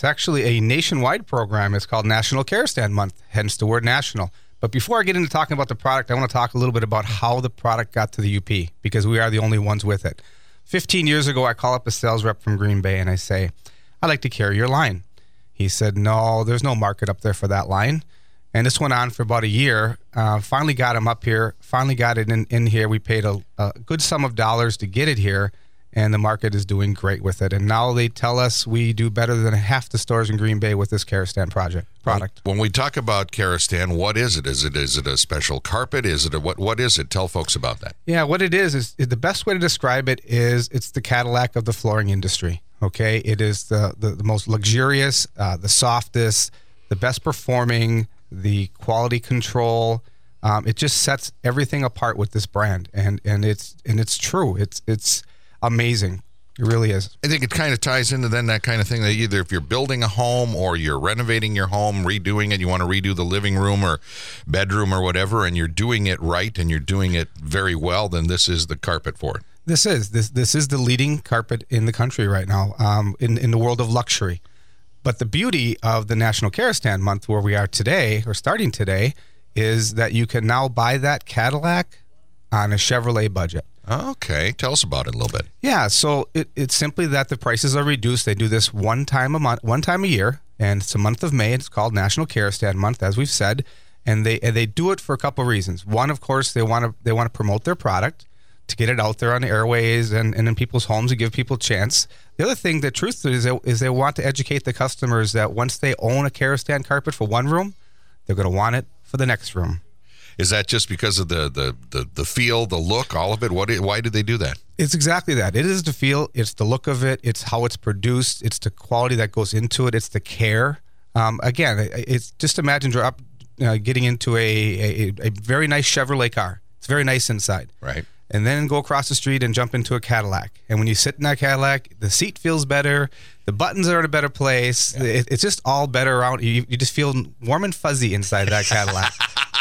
It's actually a nationwide program. It's called National Care Stand Month, hence the word national. But before I get into talking about the product, I want to talk a little bit about how the product got to the UP, because we are the only ones with it. 15 years ago, I call up a sales rep from Green Bay and I say, I'd like to carry your line. He said, no, there's no market up there for that line. And this went on for about a year. Finally got him up here, finally got it in here. We paid a good sum of dollars to get it here, and the market is doing great with it. And now they tell us we do better than half the stores in Green Bay with this Karastan product. When we talk about Karastan, what is it? Is it a special carpet? Is it what is it? Tell folks about that. Yeah, what it is the best way to describe it is it's the Cadillac of the flooring industry. Okay, it is the most luxurious, the softest, the best performing, the quality control. It just sets everything apart with this brand, and it's true. It's amazing. It really is. I think it kind of ties into then that kind of thing that either if you're building a home or you're renovating your home, redoing it, you want to redo the living room or bedroom or whatever, and you're doing it right and you're doing it very well, then this is the carpet for it. This is the leading carpet in the country right now, in the world of luxury. But the beauty of the National Karastan Month, where we are today, or starting today, is that you can now buy that Cadillac on a Chevrolet budget. Okay, tell us about it a little bit. Yeah, so it's simply that the prices are reduced. They do this one time a year, and it's the month of May. It's called National Karastan Month, as we've said, and they do it for a couple of reasons. One, of course, they want to promote their product, to get it out there on the airways and in people's homes and give people a chance. The other thing, the truth is they want to educate the customers that once they own a Karastan carpet for one room, they're going to want it for the next room. Is that just because of the feel, the look, all of it? Why do they do that? It's exactly that. It is the feel. It's the look of it. It's how it's produced. It's the quality that goes into it. It's the care. Again, it's just imagine getting into a very nice Chevrolet car. It's very nice inside. Right. And then go across the street and jump into a Cadillac. And when you sit in that Cadillac, the seat feels better. The buttons are in a better place. Yeah. It's just all better around. You just feel warm and fuzzy inside that Cadillac.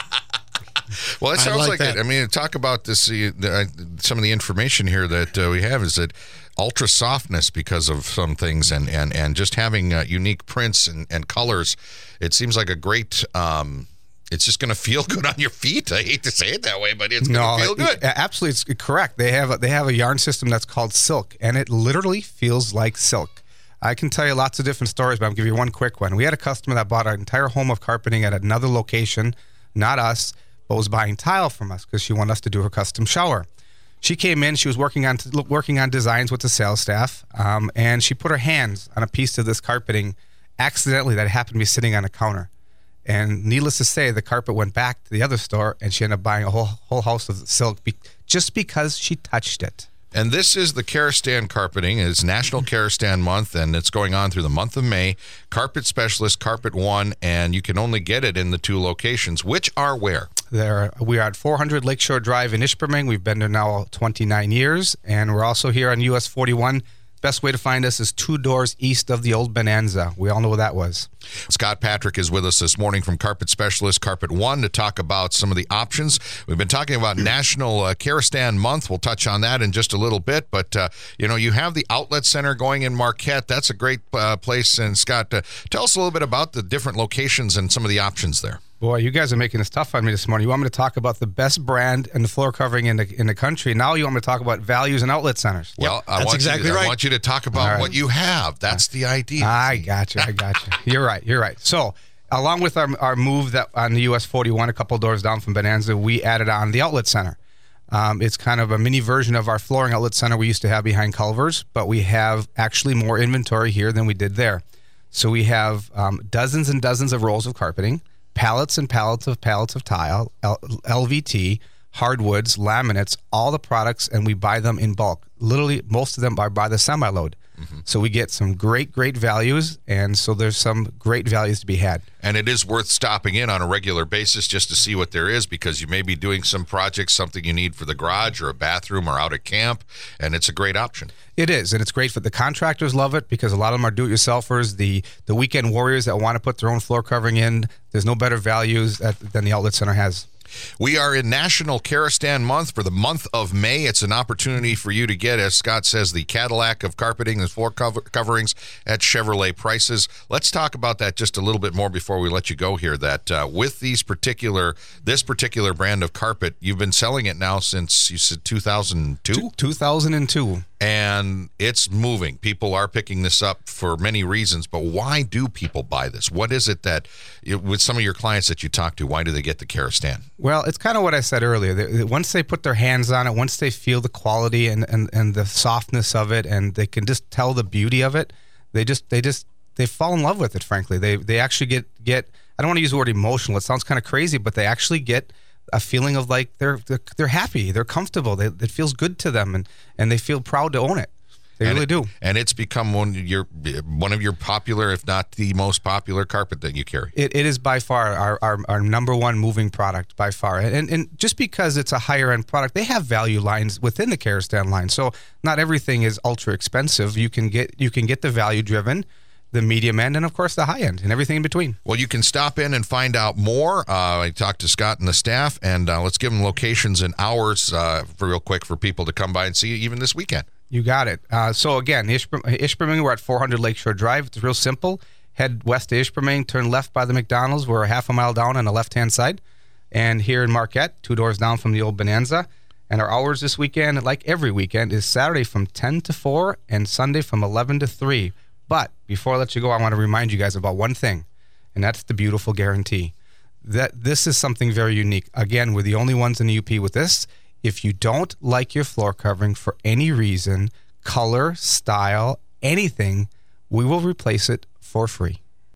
Well, it sounds like it. I mean, talk about this. Some of the information here that we have is that ultra softness because of some things and just having unique prints and colors. It seems like a great... it's just going to feel good on your feet. I hate to say it that way, but it's going to feel good. Absolutely, it's correct. They have a yarn system that's called silk, and it literally feels like silk. I can tell you lots of different stories, but I'll give you one quick one. We had a customer that bought an entire home of carpeting at another location, not us, but was buying tile from us because she wanted us to do her custom shower. She came in. She was working on designs with the sales staff, and she put her hands on a piece of this carpeting accidentally that happened to be sitting on a counter. And needless to say, the carpet went back to the other store, and she ended up buying a whole house of silk just because she touched it. And this is the Karastan Carpeting. It's National Karastan Month, and it's going on through the month of May. Carpet Specialist, Carpet One, and you can only get it in the two locations, which are where? We are at 400 Lakeshore Drive in Ishpeming. We've been there now 29 years, and we're also here on US 41. Best way to find us is 2 doors east of the old Bonanza. We all know what that was. Scott Patrick is with us this morning from Carpet Specialist, Carpet One, to talk about some of the options. We've been talking about National Karastan Month. We'll touch on that in just a little bit. But, you have the outlet center going in Marquette. That's a great place. And, Scott, tell us a little bit about the different locations and some of the options there. Boy, you guys are making this tough on me this morning. You want me to talk about the best brand and the floor covering in the country. Now you want me to talk about values and outlet centers. Well, I want you to talk about what you have. That's the idea. I got you. You're right. So, along with our move that on the US 41, a couple doors down from Bonanza, we added on the outlet center. It's kind of a mini version of our flooring outlet center we used to have behind Culver's, but we have actually more inventory here than we did there. So we have dozens and dozens of rolls of carpeting, pallets and pallets of tile, LVT, hardwoods, laminates, all the products, and we buy them in bulk. Literally, most of them are by the semi-load. Mm-hmm. So we get some great values, and so there's some great values to be had. And it is worth stopping in on a regular basis just to see what there is, because you may be doing some projects, something you need for the garage or a bathroom or out at camp, and it's a great option. It is, and it's great for the contractors. Love it because a lot of them are do-it-yourselfers, the weekend warriors that want to put their own floor covering in. There's no better values than the outlet center has. We are in National Karastan Month for the month of May. It's an opportunity for you to get, as Scott says, the Cadillac of carpeting and floor coverings at Chevrolet prices. Let's talk about that just a little bit more before we let you go here. That with this particular brand of carpet, you've been selling it now since, you said, 2002? 2002. And it's moving. People are picking this up for many reasons, but why do people buy this? What is it that, with some of your clients that you talk to, why do they get the Karastan? Well, it's kind of what I said earlier. Once they put their hands on it, once they feel the quality and the softness of it, and they can just tell the beauty of it, they fall in love with it, frankly. They actually get I don't want to use the word emotional. It sounds kind of crazy, but they actually get a feeling of like they're happy, they're comfortable, it feels good to them, and they feel proud to own it. They really do. And it's become one of your popular, if not the most popular carpet that you carry. It is by far our number one moving product, by far. And just because it's a higher end product, they have value lines within the Karastan line. So not everything is ultra expensive. You can get the value driven, the medium end, and of course the high end, and everything in between. Well, you can stop in and find out more. I talked to Scott and the staff, and let's give them locations and hours real quick for people to come by and see you even this weekend. You got it. So again, Ishpeming, we're at 400 Lakeshore Drive. It's real simple. Head west to Ishpeming, turn left by the McDonald's. We're a half a mile down on the left-hand side. And here in Marquette, 2 doors down from the old Bonanza. And our hours this weekend, like every weekend, is Saturday from 10 to 4 and Sunday from 11 to 3. But before I let you go, I want to remind you guys about one thing, and that's the beautiful guarantee. That this is something very unique. Again, we're the only ones in the UP with this. If you don't like your floor covering for any reason, color, style, anything, we will replace it for free.